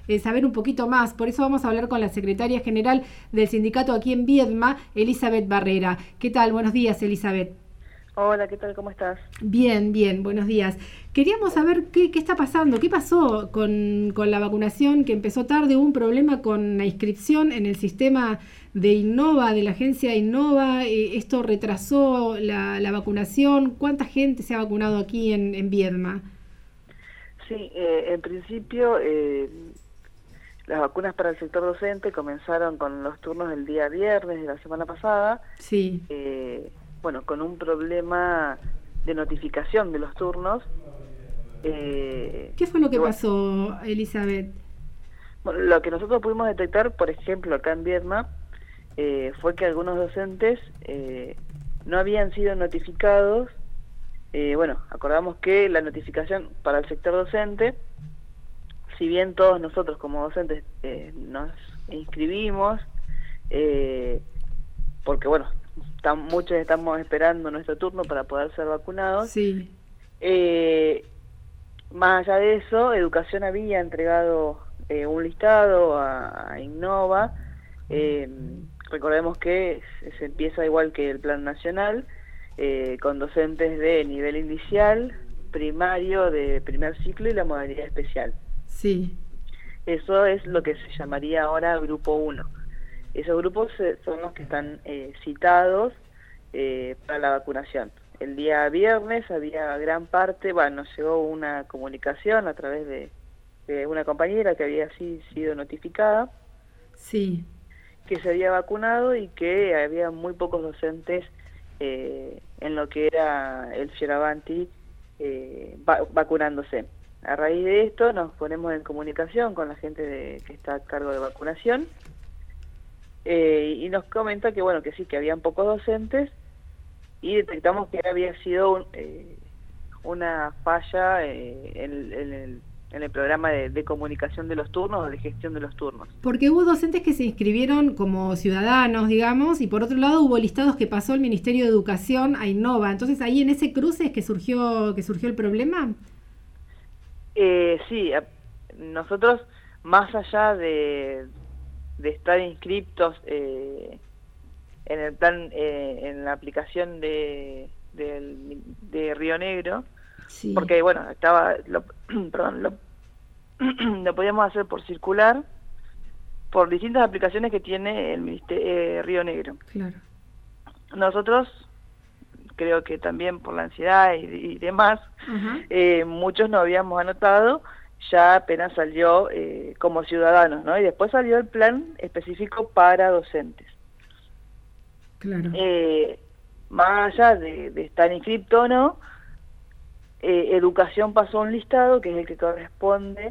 saber un poquito más. Por eso vamos a hablar con la secretaria general del sindicato aquí en Viedma, Elizabeth Barrera. ¿Qué tal? Buenos días, Elizabeth. Hola, ¿qué tal? ¿Cómo estás? Bien, bien, buenos días. Queríamos saber qué está pasando, qué pasó con la vacunación que empezó tarde. Hubo un problema con la inscripción en el sistema de Innova, de la agencia Innova. Esto retrasó la vacunación. ¿Cuánta gente se ha vacunado aquí en Viedma? Sí, en principio las vacunas para el sector docente comenzaron con los turnos del día viernes de la semana pasada. Sí. Bueno, con un problema de notificación de los turnos. ¿Qué fue lo que pasó, Elizabeth? Bueno, lo que nosotros pudimos detectar, por ejemplo, acá en Viedma, fue que algunos docentes no habían sido notificados. Bueno, acordamos que la notificación para el sector docente, si bien todos nosotros como docentes nos inscribimos, porque bueno, muchos estamos esperando nuestro turno para poder ser vacunados. Sí. Más allá de eso, Educación había entregado un listado a Innova. Recordemos que se empieza igual que el Plan Nacional, con docentes de nivel inicial, primario, de primer ciclo y la modalidad especial. Sí. Eso es lo que se llamaría ahora Grupo 1. Esos grupos son los que están citados para la vacunación. El día viernes había gran parte, bueno, nos llegó una comunicación a través de una compañera que había sido notificada. Sí. Que se había vacunado y que había muy pocos docentes en lo que era el Fioravanti vacunándose. A raíz de esto nos ponemos en comunicación con la gente que está a cargo de vacunación y nos comenta que bueno, que sí, que habían pocos docentes y detectamos que había sido una falla en el programa de comunicación de los turnos o de gestión de los turnos. Porque hubo docentes que se inscribieron como ciudadanos, digamos, y por otro lado hubo listados que pasó el Ministerio de Educación a Innova. Entonces ahí en ese cruce es que surgió el problema. Sí, nosotros más allá de estar inscriptos en el plan, en la aplicación de Río Negro, sí. Porque bueno, estaba, lo podíamos hacer por circular, por distintas aplicaciones que tiene el Ministerio Río Negro. Claro. Nosotros, creo que también por la ansiedad y demás, muchos nos habíamos anotado, ya apenas salió como ciudadanos, ¿no? Y después salió el plan específico para docentes. Claro. Más allá de estar inscripto o no, Educación pasó un listado que es el que corresponde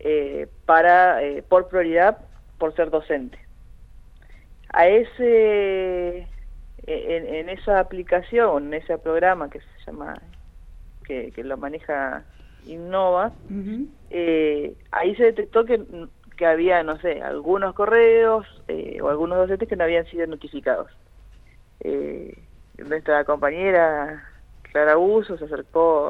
por prioridad por ser docente. A ese en esa aplicación, en ese programa que se llama que lo maneja Innova, ahí se detectó que había, no sé, algunos correos o algunos docentes que no habían sido notificados. Nuestra compañera Clara Uso se acercó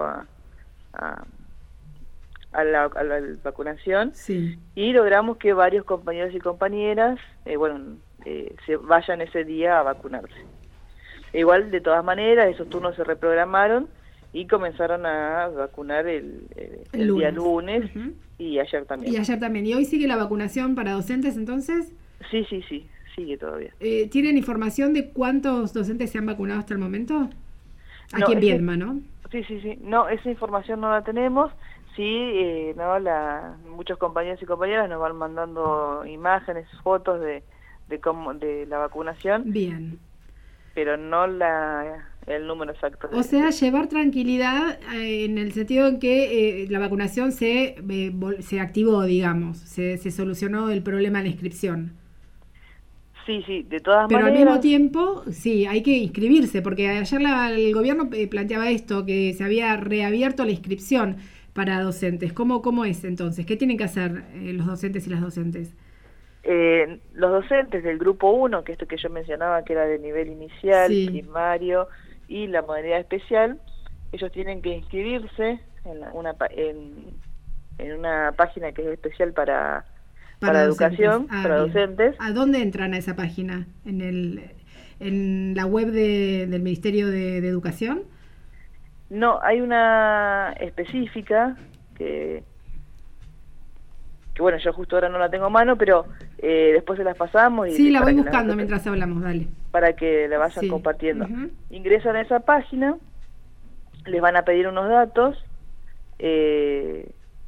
a la vacunación, sí. Y logramos que varios compañeros y compañeras se vayan ese día a vacunarse. Igual, de todas maneras, esos turnos se reprogramaron y comenzaron a vacunar el día lunes y ayer también. Y ayer también. ¿Y hoy sigue la vacunación para docentes entonces? Sí, sigue todavía. ¿Tienen información de cuántos docentes se han vacunado hasta el momento? Aquí en Viedma, ¿no? Sí. No, esa información no la tenemos. Sí, muchos compañeros y compañeras nos van mandando imágenes, fotos de la vacunación. Bien. Pero no el número exacto. O sea, llevar tranquilidad en el sentido en que la vacunación se activó, digamos, se solucionó el problema de la inscripción. Sí, de todas maneras. Pero al mismo tiempo, sí, hay que inscribirse, porque ayer el gobierno planteaba esto, que se había reabierto la inscripción para docentes. ¿Cómo es entonces? ¿Qué tienen que hacer los docentes y las docentes? Los docentes del grupo 1, que esto que yo mencionaba, que era de nivel inicial, sí. primario y la modalidad especial, ellos tienen que inscribirse en una página que es especial para para educación, para bien. docentes. ¿A dónde entran a esa página? ¿En la web del Ministerio de Educación? No, hay una específica que bueno, yo justo ahora no la tengo a mano, pero después se las pasamos. Sí, la voy buscando mientras hablamos, dale. Para que la vayan compartiendo. Ingresan a esa página, les van a pedir unos datos. En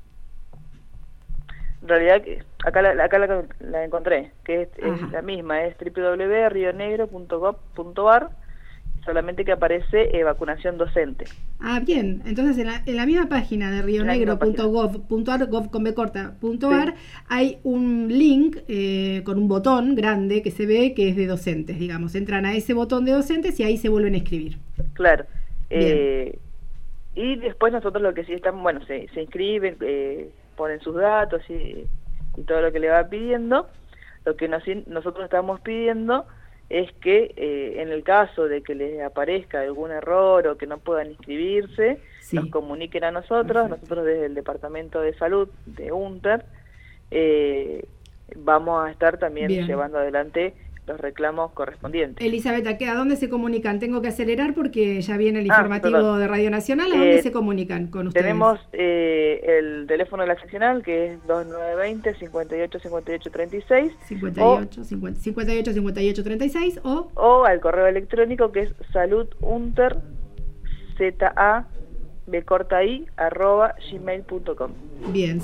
realidad, acá la encontré, que es la misma, es www.rionegro.gov.ar, solamente que aparece vacunación docente. Ah, bien. Entonces, en la misma página de rionegro.gov.ar, gov.ar, hay un link con un botón grande que se ve que es de docentes, digamos. Entran a ese botón de docentes y ahí se vuelven a inscribir. Claro. Y después nosotros lo que sí estamos, bueno, se inscriben, ponen sus datos y todo lo que le va pidiendo. Lo que nosotros estamos pidiendo es que en el caso de que les aparezca algún error o que no puedan inscribirse, nos comuniquen a nosotros. Perfecto. Nosotros desde el Departamento de Salud de UNTER vamos a estar también llevando adelante los reclamos correspondientes. Elizabeth, ¿a dónde se comunican? Tengo que acelerar porque ya viene el informativo de Radio Nacional. ¿A dónde se comunican con ustedes? Tenemos el teléfono de la seccional, que es 2920 58 58 36 58 58 36 o al correo electrónico, que es saludunterzai@gmail.com. Bien,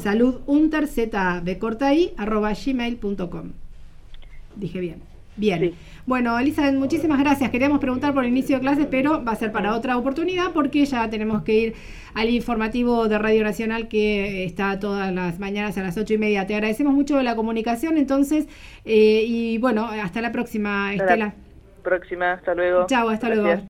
saludunterzai@gmail.com. Dije bien. Bien. Sí. Bueno, Elizabeth, muchísimas gracias. Queríamos preguntar por el inicio de clases, pero va a ser para otra oportunidad porque ya tenemos que ir al informativo de Radio Nacional que está todas las mañanas a las 8:30. Te agradecemos mucho la comunicación, entonces, y bueno, hasta la próxima, Estela. Hasta luego. Chao, hasta luego.